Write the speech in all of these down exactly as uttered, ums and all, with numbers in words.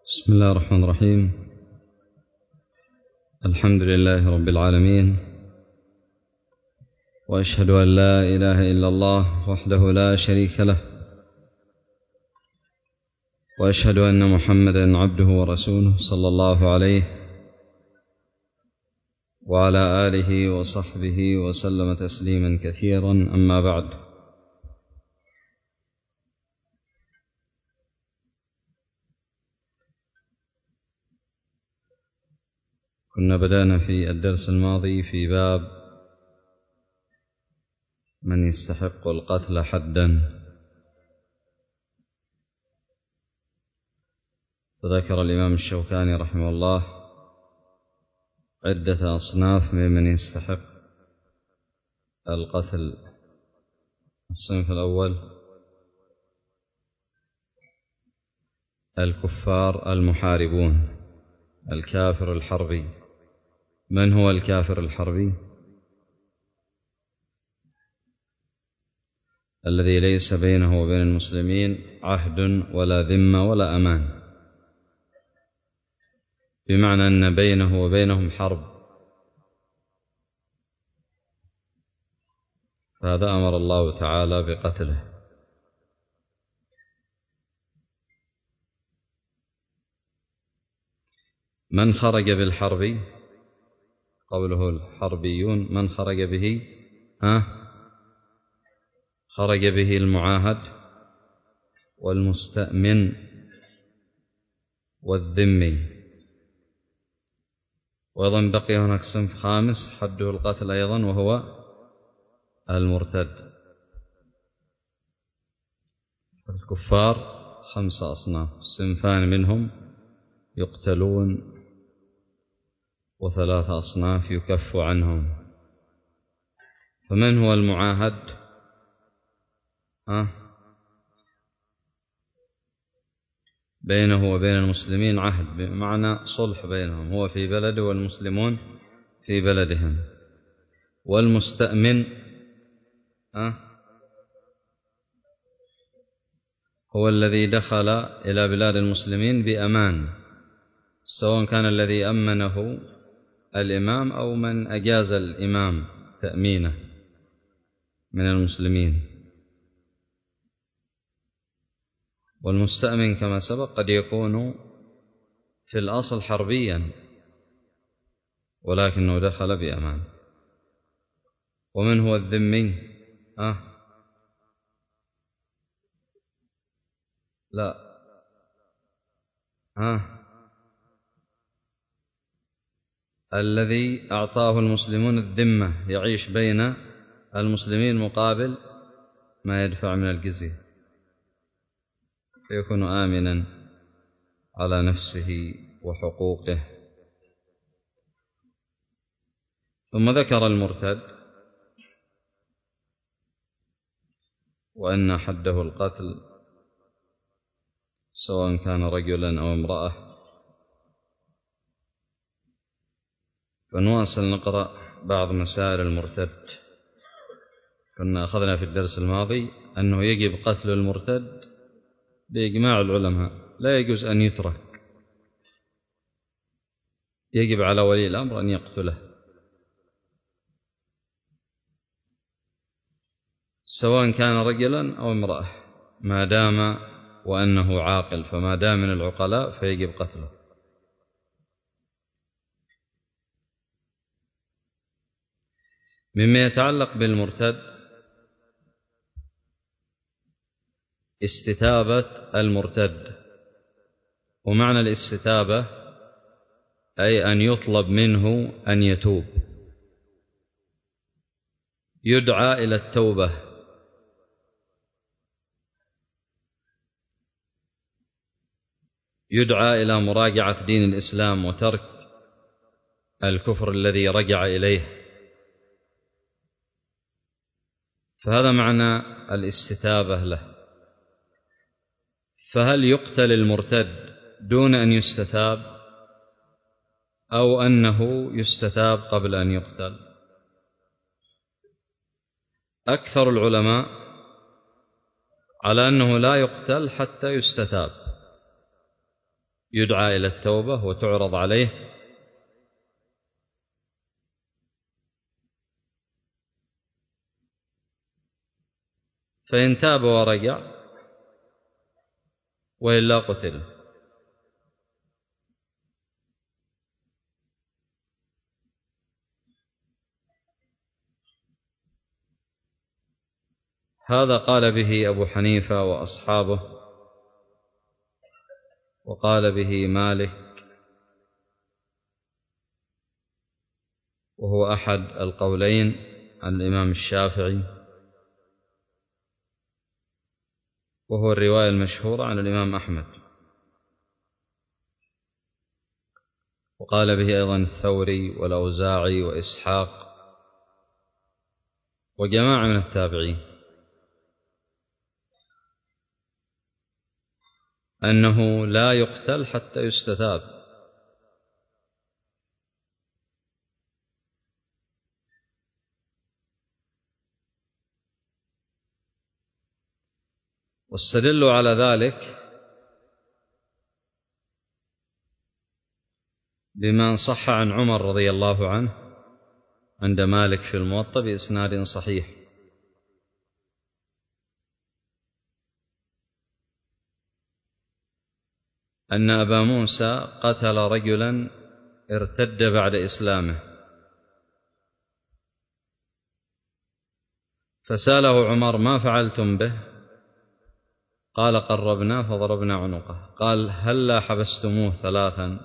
بسم الله الرحمن الرحيم. الحمد لله رب العالمين، وأشهد أن لا إله إلا الله وحده لا شريك له، وأشهد أن محمدا عبده ورسوله صلى الله عليه وعلى آله وصحبه وسلم تسليما كثيرا. أما بعد، كنا بدأنا في الدرس الماضي في باب من يستحق القتل حدا، فذكر الإمام الشوكاني رحمه الله عدة أصناف ممن يستحق القتل. الصنف الأول الكفار المحاربون، الكافر الحربي. من هو الكافر الحربي؟ الذي ليس بينه وبين المسلمين عهد ولا ذمة ولا أمان، بمعنى أن بينه وبينهم حرب، فهذا أمر الله تعالى بقتله. من خرج بالحرب، قوله الحربيون، من خرج به؟ ها؟ خرج به المعاهد والمستأمن والذمي. وأيضا بقي هناك صنف خامس حده القتل أيضا، وهو المرتد. الكفار خمسة أصناف، صنفان منهم يقتلون وثلاثة أصناف يكف عنهم. فمن هو المعاهد؟ ها؟ بينه وبين المسلمين عهد، بمعنى صلح بينهم، هو في بلده والمسلمون في بلدهم. والمستأمن ها؟ هو الذي دخل إلى بلاد المسلمين بأمان، سواء كان الذي أمنه الإمام أو من أجاز الإمام تأمينه من المسلمين. والمستأمن كما سبق قد يكون في الأصل حربيا ولكنه دخل بأمان. ومن هو الذمي؟ أه؟ لا ها؟ الذي أعطاه المسلمون الذمة، يعيش بين المسلمين مقابل ما يدفع من الجزية، فيكون آمنا على نفسه وحقوقه. ثم ذكر المرتد، وأن حده القتل سواء كان رجلا أو امرأة. فنواصل نقرأ بعض مسائل المرتد. كنا أخذنا في الدرس الماضي أنه يجب قتل المرتد بإجماع العلماء، لا يجوز أن يترك، يجب على ولي الأمر أن يقتله، سواء كان رجلا أو امرأة، ما دام وأنه عاقل، فما دام من العقلاء فيجب قتله. مما يتعلق بالمرتد استتابة المرتد. ومعنى الاستتابة أي أن يطلب منه أن يتوب، يدعى إلى التوبة، يدعى إلى مراجعة دين الإسلام وترك الكفر الذي رجع إليه. فهذا معنى الاستتابة له. فهل يقتل المرتد دون أن يستتاب، أو أنه يستتاب قبل أن يقتل؟ أكثر العلماء على أنه لا يقتل حتى يستتاب، يدعى إلى التوبة وتعرض عليه، فإن تاب ورجع وإلا قتل. هذا قال به أبو حنيفة وأصحابه، وقال به مالك، وهو أحد القولين عن الإمام الشافعي، وهو الرواية المشهورة عن الإمام أحمد، وقال به أيضا الثوري والأوزاعي وإسحاق وجماعة من التابعين، أنه لا يقتل حتى يستتاب. واستدلوا على ذلك بما صح عن عمر رضي الله عنه عند مالك في الموطأ بإسناد صحيح، أن أبا موسى قتل رجلا ارتد بعد إسلامه، فسأله عمر: ما فعلتم به؟ قال: قربناه فضربنا عنقه. قال: هل لا حبستموه ثلاثا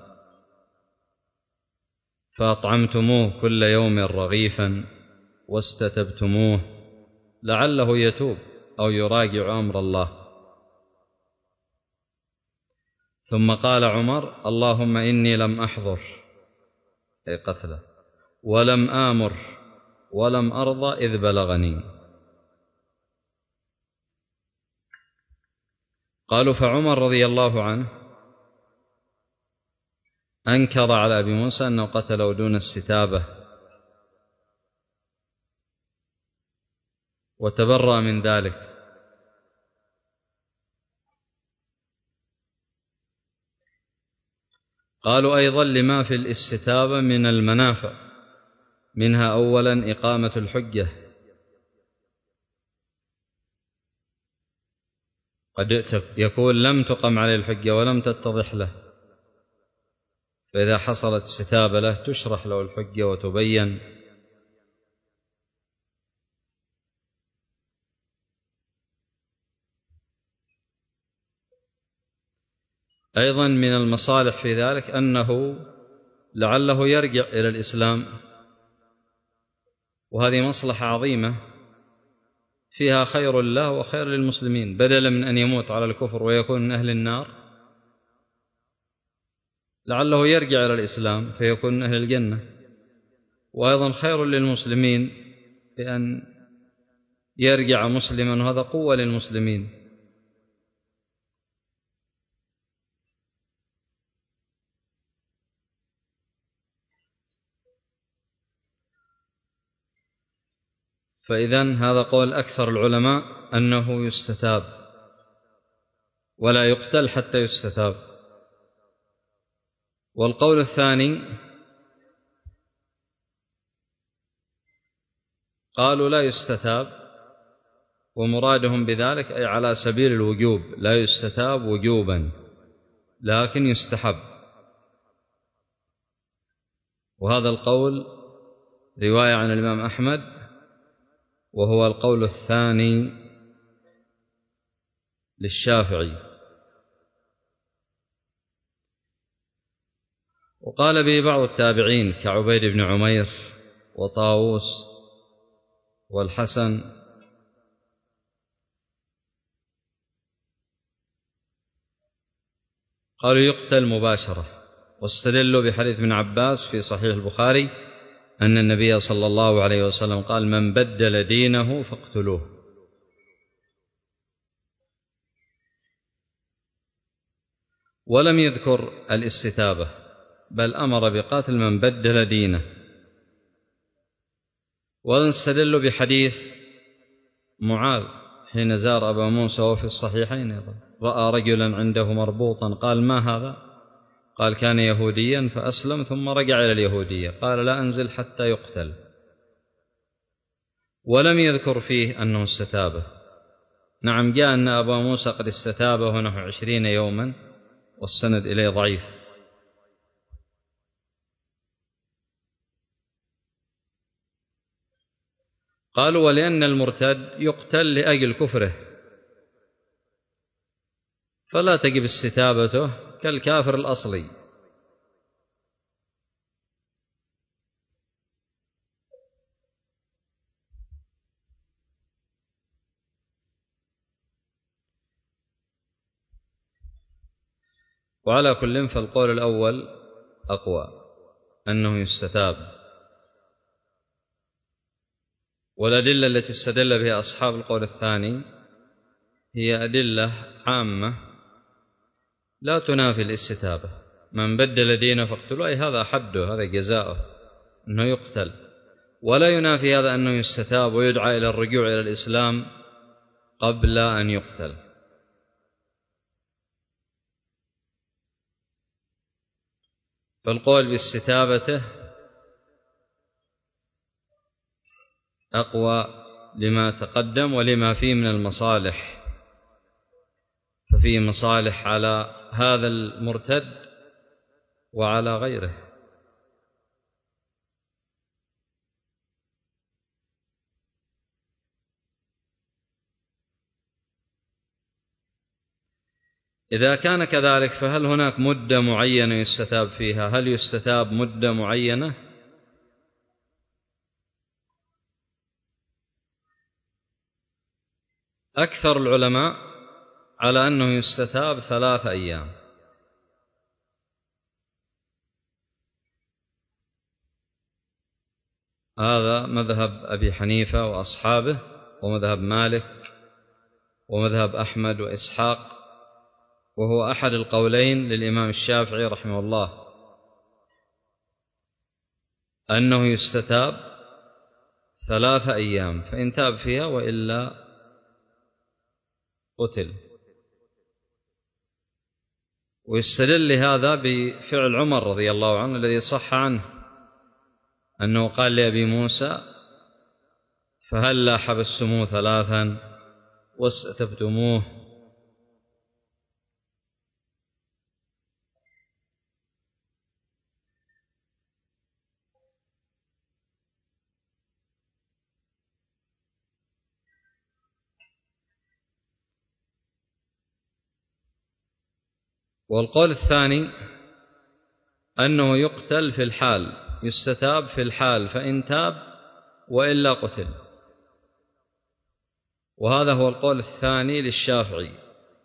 فأطعمتموه كل يوم رغيفا واستتبتموه لعله يتوب أو يراجع أمر الله؟ ثم قال عمر: اللهم إني لم أحضر، أي قتله، ولم آمر ولم أرضى إذ بلغني. قالوا: فعمر رضي الله عنه أنكر على أبي موسى أنه قتله دون استتابة وتبرأ من ذلك. قالوا: أيضا لما في الاستتابة من المنافع، منها أولا إقامة الحجة، قد يكون لم تقم عليه الحجة ولم تتضح له، فإذا حصلت استتابة له تشرح له الحجة وتبين. أيضا من المصالح في ذلك أنه لعله يرجع إلى الإسلام، وهذه مصلحة عظيمة فيها خير له وخير للمسلمين، بدلا من أن يموت على الكفر ويكون من أهل النار، لعله يرجع إلى الإسلام فيكون من أهل الجنة. وأيضا خير للمسلمين بأن يرجع مسلما، وهذا قوة للمسلمين. فإذن هذا قول أكثر العلماء أنه يستتاب ولا يقتل حتى يستتاب. والقول الثاني قالوا لا يستتاب، ومرادهم بذلك أي على سبيل الوجوب، لا يستتاب وجوبا لكن يستحب. وهذا القول رواية عن الإمام أحمد، وهو القول الثاني للشافعي. وقال به بعض التابعين كعبيد بن عمير وطاووس والحسن. قالوا يقتل مباشرة، واستدلوا بحديث ابن عباس في صحيح البخاري أن النبي صلى الله عليه وسلم قال: من بدل دينه فاقتلوه. ولم يذكر الاستتابة، بل أمر بقتل من بدل دينه. واستدلوا بحديث معاذ حين زار أبا موسى وفي الصحيحين أيضا، رأى رجلا عنده مربوطا، قال: ما هذا؟ قال كان يهوديا فأسلم ثم رجع إلى اليهودية، قال لا أنزل حتى يقتل، ولم يذكر فيه أنه استتابه. نعم جاء أن أبا موسى قد استتابه نحو عشرين يوما، والسند إليه ضعيف. قالوا ولأن المرتد يقتل لأجل كفره فلا تجب استتابته كالكافر الأصلي. وعلى كل فالقول الأول أقوى، أنه يستتاب. والأدلة التي استدل بها أصحاب القول الثاني هي أدلة عامة لا تنافي الاستتابة. من بدل دينه فاقتلوه، أي هذا حده، هذا جزاؤه أنه يقتل، ولا ينافي هذا أنه يستتاب ويدعى إلى الرجوع إلى الإسلام قبل أن يقتل. فالقول باستتابته أقوى لما تقدم ولما فيه من المصالح، ففيه مصالح على هذا المرتد وعلى غيره. إذا كان كذلك فهل هناك مدة معينة يستتاب فيها؟ هل يستتاب مدة معينة؟ أكثر العلماء على أنه يستتاب ثلاث أيام، هذا مذهب أبي حنيفة وأصحابه، ومذهب مالك، ومذهب أحمد وإسحاق، وهو أحد القولين للإمام الشافعي رحمه الله، أنه يستتاب ثلاث أيام، فإن تاب فيها وإلا قتل. ويستدل لهذا بفعل عمر رضي الله عنه الذي صح عنه أنه قال لأبي موسى فهلا حبستموه ثلاثا واستتبتموه. والقول الثاني أنه يقتل في الحال، يستتاب في الحال، فإن تاب وإلا قتل، وهذا هو القول الثاني للشافعي،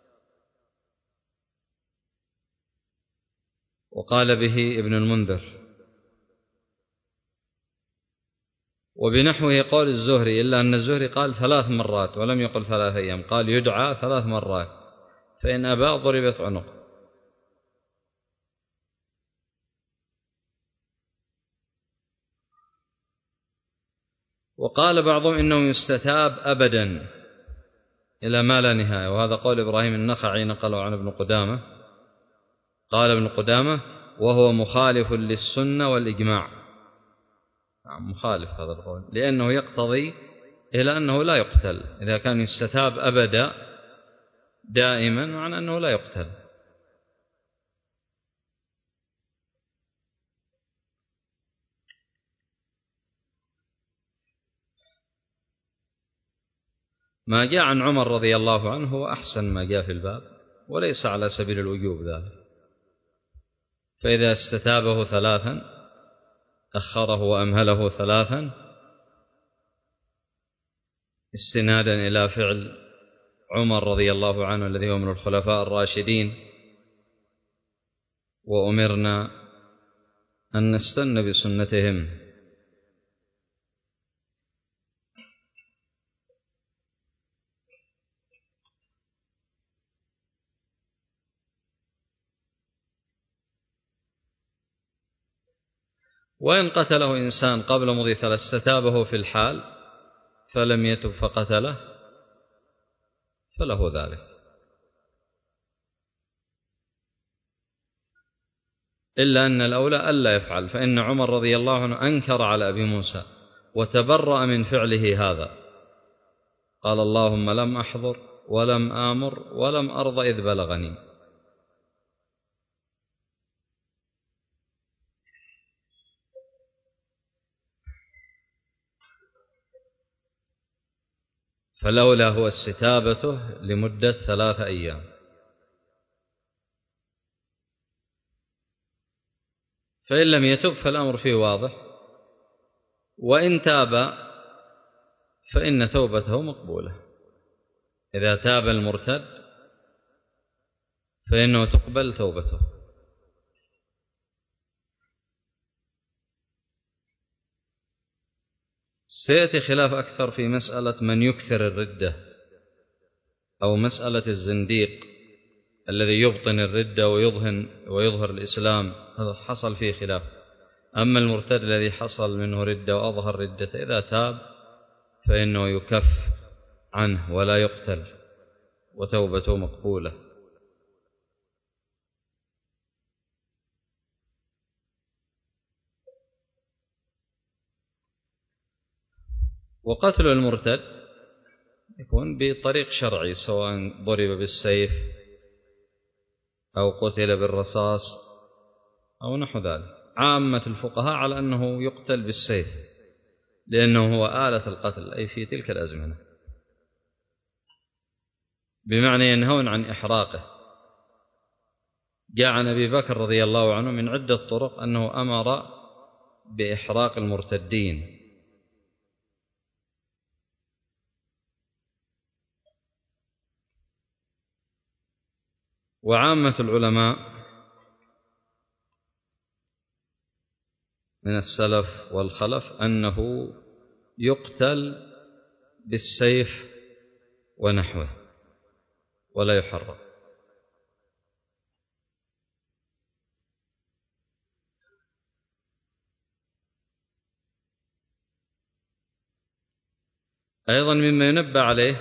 وقال به ابن المنذر. وبنحوه قول الزهري، إلا أن الزهري قال ثلاث مرات ولم يقل ثلاث أيام، قال يدعى ثلاث مرات، فإن أبى ضربت عنقه. وقال بعضهم إنه يستتاب أبدا إلى ما لا نهاية، وهذا قول إبراهيم النخعي نقله عن ابن قدامة. قال ابن قدامة وهو مخالف للسنة والإجماع، مخالف هذا القول، لأنه يقتضي إلى أنه لا يقتل. إذا كان يستتاب أبدا دائما معنى أنه لا يقتل. ما جاء عن عمر رضي الله عنه هو أحسن ما جاء في الباب، وليس على سبيل الوجوب ذلك. فإذا استتابه ثلاثا أخره وأمهله ثلاثا استنادا إلى فعل عمر رضي الله عنه الذي هو من الخلفاء الراشدين، وأمرنا أن نستن بسنتهم. وإن قتله إنسان قبل مضي ثلاث استتابه في الحال فلم يتب فقتله فله ذلك. إلا أن الأولى ألا يفعل، فإن عمر رضي الله عنه أنكر على أبي موسى وتبرأ من فعله هذا، قال اللهم لم أحضر ولم آمر ولم أرض إذ بلغني. فلولا هو استتابته لمدة ثلاثة أيام. فإن لم يتب فالأمر فيه واضح، وإن تاب فإن توبته مقبولة. إذا تاب المرتد فإنه تقبل توبته. سيأتي خلاف أكثر في مسألة من يكثر الردة، أو مسألة الزنديق الذي يبطن الردة ويظهر, ويظهر الإسلام، هذا حصل فيه خلاف. أما المرتد الذي حصل منه ردة وأظهر ردة إذا تاب فإنه يكف عنه ولا يقتل وتوبته مقبولة. وقتل المرتد يكون بطريق شرعي، سواء ضرب بالسيف أو قتل بالرصاص أو نحو ذلك. عامة الفقهاء على أنه يقتل بالسيف، لأنه هو آلة القتل أي في تلك الأزمنة، بمعنى ينهون عن إحراقه. جاء عن أبي بكر رضي الله عنه من عدة طرق أنه أمر بإحراق المرتدين. وعامة العلماء من السلف والخلف أنه يقتل بالسيف ونحوه ولا يحرق. أيضا مما ينبه عليه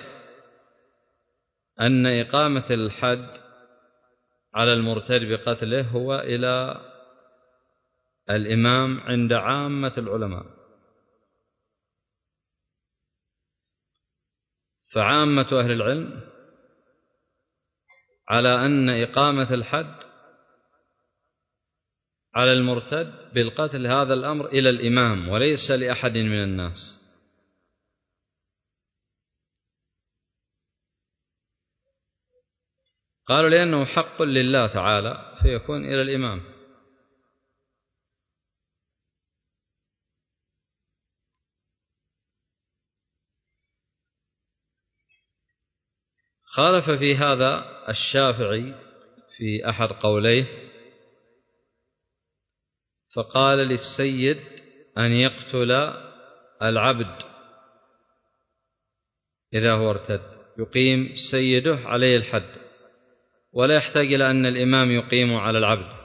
أن إقامة الحد على المرتد بقتله هو إلى الإمام عند عامة العلماء. فعامة أهل العلم على أن إقامة الحد على المرتد بالقتل هذا الأمر إلى الإمام وليس لأحد من الناس. قالوا لأنه حق لله تعالى فيكون إلى الإمام. خالف في هذا الشافعي في أحد قوليه، فقال للسيد أن يقتل العبد إذا هو ارتد، يقيم سيده عليه الحد ولا يحتاج إلى أن الإمام يقيم على العبد.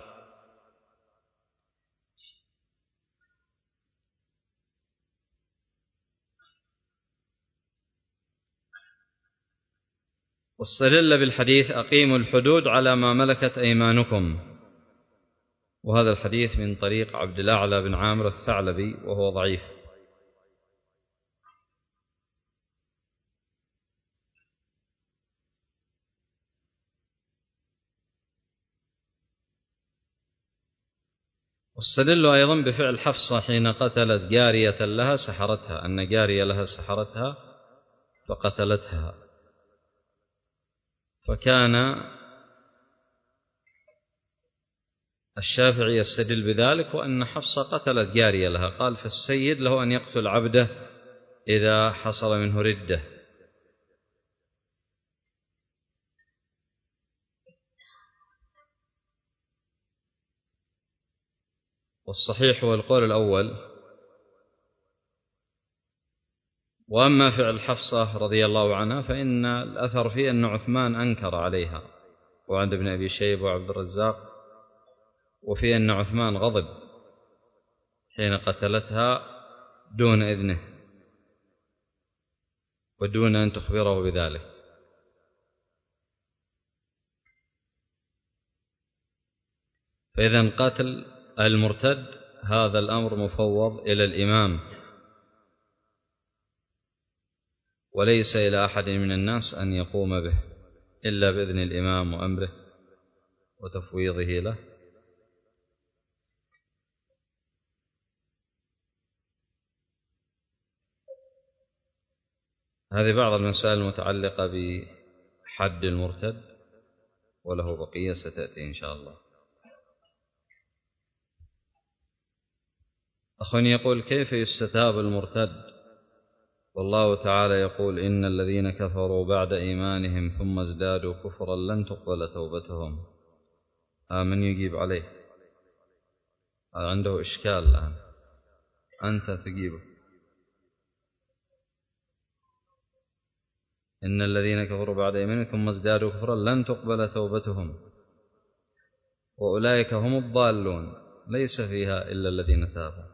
واستدل بالحديث أقيموا الحدود على ما ملكت أيمانكم، وهذا الحديث من طريق عبد الأعلى بن عامر الثعلبي وهو ضعيف. واستدلوا أيضا بفعل حفصة حين قتلت جارية لها سحرتها، أن جارية لها سحرتها فقتلتها، فكان الشافعي يستدل بذلك، وأن حفصة قتلت جارية لها، قال فالسيد له أن يقتل عبده إذا حصل منه ردة. والصحيح هو القول الأول. وأما فعل حفصة رضي الله عنها فإن الأثر فيه أن عثمان أنكر عليها، وعند ابن أبي شيبة وعبد الرزاق، وفي أن عثمان غضب حين قتلتها دون إذنه ودون أن تخبره بذلك. فإذا قتل المرتد هذا الأمر مفوض إلى الإمام وليس إلى أحد من الناس أن يقوم به إلا بإذن الإمام وأمره وتفويضه له. هذه بعض المسائل المتعلقة بحد المرتد، وله بقية ستأتي إن شاء الله. أخ يقول: كيف يستتاب المرتد والله تعالى يقول: إن الذين كفروا بعد إيمانهم ثم ازدادوا كفرا لن تقبل توبتهم؟ من يجيب عليه؟ عنده إشكال الآن، أنت تجيبه. إن الذين كفروا بعد إيمانهم ثم ازدادوا كفرا لن تقبل توبتهم وأولئك هم الضالون. ليس فيها إلا الذين تابوا،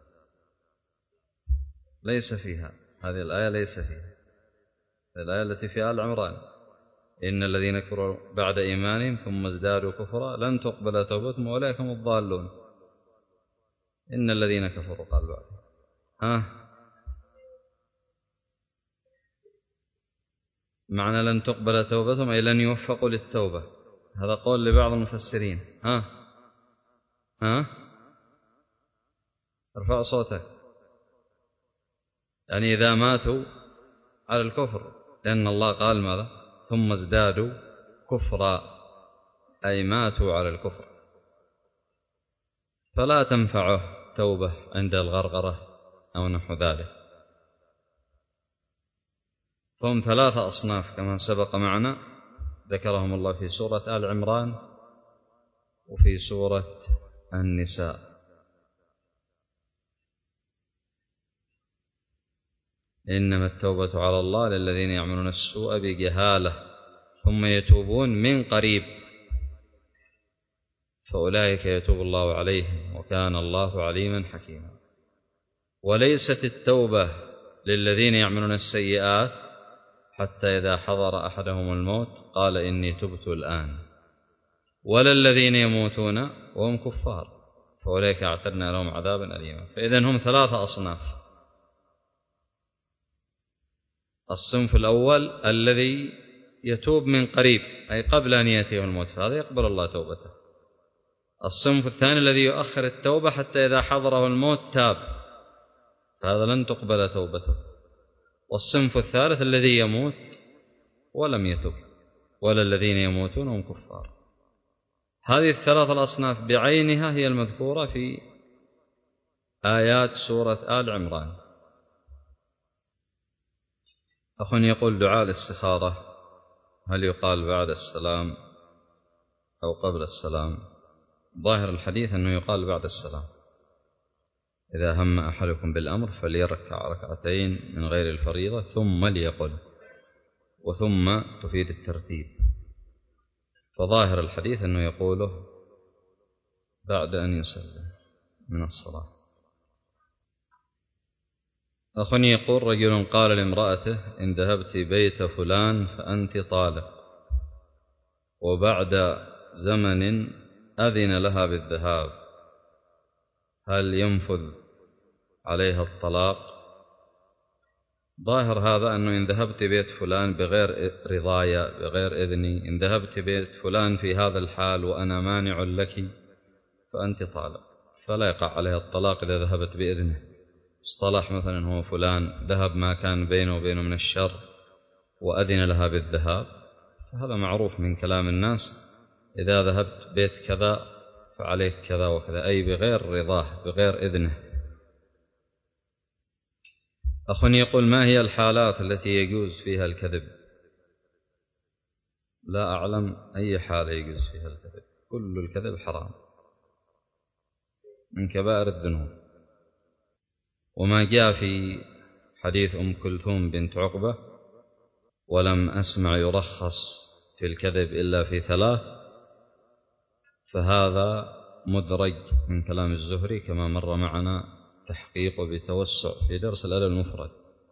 ليس فيها هذه الآية، ليس فيها الآية التي في آل عمران: إن الذين كفروا بعد إيمانهم ثم ازدادوا كفرا لن تقبل توبتهم وأولئك هم الضالون. إن الذين كفروا قال بعد ها معنى لن تقبل توبتهم أي لن يوفقوا للتوبة. هذا قول لبعض المفسرين. ها ها ارفع صوتك. يعني إذا ماتوا على الكفر، لأن الله قال ماذا؟ ثم ازدادوا كفرا، أي ماتوا على الكفر، فلا تنفعه توبة عند الغرغرة أو نحو ذلك. فهم ثلاثة أصناف كما سبق معنا، ذكرهم الله في سورة آل عمران وفي سورة النساء. إنما التوبة على الله للذين يعملون السوء بجهالة ثم يتوبون من قريب فأولئك يتوب الله عليهم وكان الله عليما حكيما. وليست التوبة للذين يعملون السيئات حتى إذا حضر أحدهم الموت قال إني تبت الآن، ولا الذين يموتون وهم كفار فأولئك أعتدنا لهم عذابا أليما. فإذن هم ثلاثة أصناف: الصنف الأول الذي يتوب من قريب أي قبل أن يأتيه الموت، فهذا يقبل الله توبته. الصنف الثاني الذي يؤخر التوبة حتى إذا حضره الموت تاب، فهذا لن تقبل توبته. والصنف الثالث الذي يموت ولم يتب، ولا الذين يموتون هم كفار. هذه الثلاث الأصناف بعينها هي المذكورة في آيات سورة آل عمران. أخ يقول: دعاء الاستخارة هل يقال بعد السلام أو قبل السلام؟ ظاهر الحديث أنه يقال بعد السلام. إذا هم أحدكم بالأمر فليركع ركعتين من غير الفريضة ثم ليقل، وثم تفيد الترتيب، فظاهر الحديث أنه يقوله بعد أن يسلم من الصلاة. أخ يقول: رجل قال لامرأته إن ذهبت بيت فلان فأنت طالق، وبعد زمن أذن لها بالذهاب، هل ينفذ عليها الطلاق؟ ظاهر هذا أنه إن ذهبت بيت فلان بغير رضايا بغير إذني، إن ذهبت بيت فلان في هذا الحال وأنا مانع لك فأنت طالق، فلا يقع عليها الطلاق إذا ذهبت بإذنه. اصطلح مثلا هو فلان، ذهب ما كان بينه وبينه من الشر وأذن لها بالذهاب، فهذا معروف من كلام الناس: إذا ذهبت بيت كذا فعليك كذا وكذا، أي بغير رضاه بغير إذنه. أخ يقول: ما هي الحالات التي يجوز فيها الكذب؟ لا أعلم أي حالة يجوز فيها الكذب، كل الكذب حرام من كبائر الذنوب. وما جاء في حديث أم كلثوم بنت عقبة: ولم أسمع يرخص في الكذب إلا في ثلاث، فهذا مدرج من كلام الزهري كما مر معنا تحقيقه بتوسع في درس الأدب المفرد،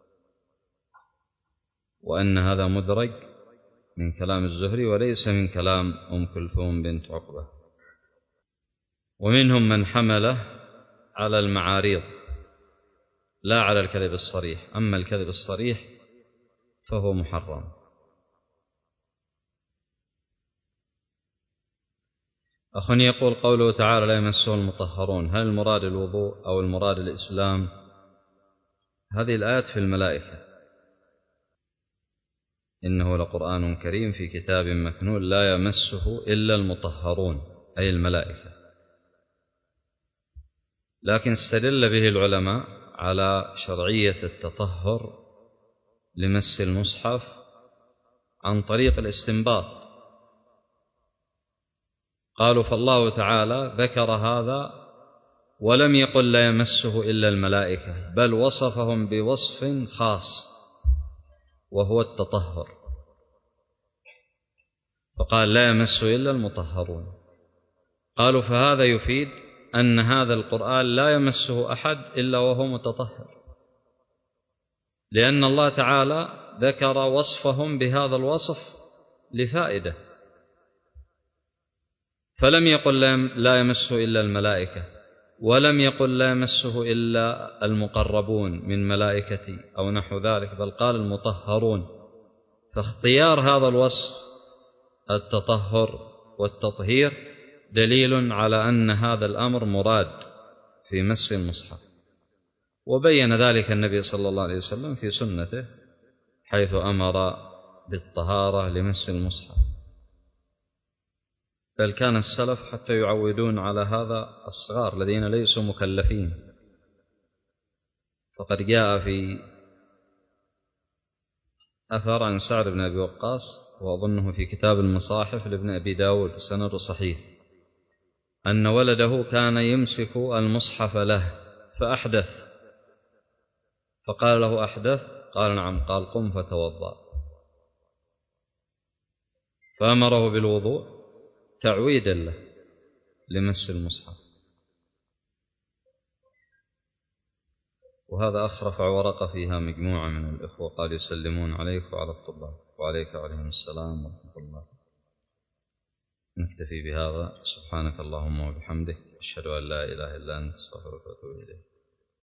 وأن هذا مدرج من كلام الزهري وليس من كلام أم كلثوم بنت عقبة. ومنهم من حمله على المعاريض لا على الكذب الصريح، أما الكذب الصريح فهو محرم. أخني يقول قوله تعالى لا يمسه المطهرون، هل المراد الوضوء أو المراد الإسلام؟ هذه الآيات في الملائكة، إنه لقرآن كريم في كتاب مكنون لا يمسه إلا المطهرون أي الملائكة. لكن استدل به العلماء على شرعية التطهر لمس المصحف عن طريق الاستنباط. قالوا فالله تعالى ذكر هذا ولم يقل لا يمسه إلا الملائكة، بل وصفهم بوصف خاص وهو التطهر، فقال لا يمسه إلا المطهرون. قالوا فهذا يفيد أن هذا القرآن لا يمسه أحد إلا وهو متطهر، لأن الله تعالى ذكر وصفهم بهذا الوصف لفائدة، فلم يقل لا يمسه إلا الملائكة، ولم يقل لا يمسه إلا المقربون من ملائكتي أو نحو ذلك، بل قال المطهرون. فاختيار هذا الوصف التطهر والتطهير دليل على أن هذا الأمر مراد في مس المصحف، وبين ذلك النبي صلى الله عليه وسلم في سنته حيث أمر بالطهارة لمس المصحف، بل كان السلف حتى يعودون على هذا الصغار الذين ليسوا مكلفين. فقد جاء في أثر عن سعد بن أبي وقاص، وأظنه في كتاب المصاحف لابن أبي داود سند صحيح، أن ولده كان يمسك المصحف له فأحدث، فقال له أحدث؟ قال نعم، قال قم فتوضأ، فأمره بالوضوء تعويدا له لمس المصحف. وهذا أخ رفع ورقة فيها مجموعة من الإخوة قال يسلمون عليك وعلى الطلاب، وعليك وعليهم السلام ورحمة الله. نكتفي بهذا، سبحانك اللهم وبحمدك، أشهد أن لا إله إلا أنت، أستغفرك وأتوب إليك.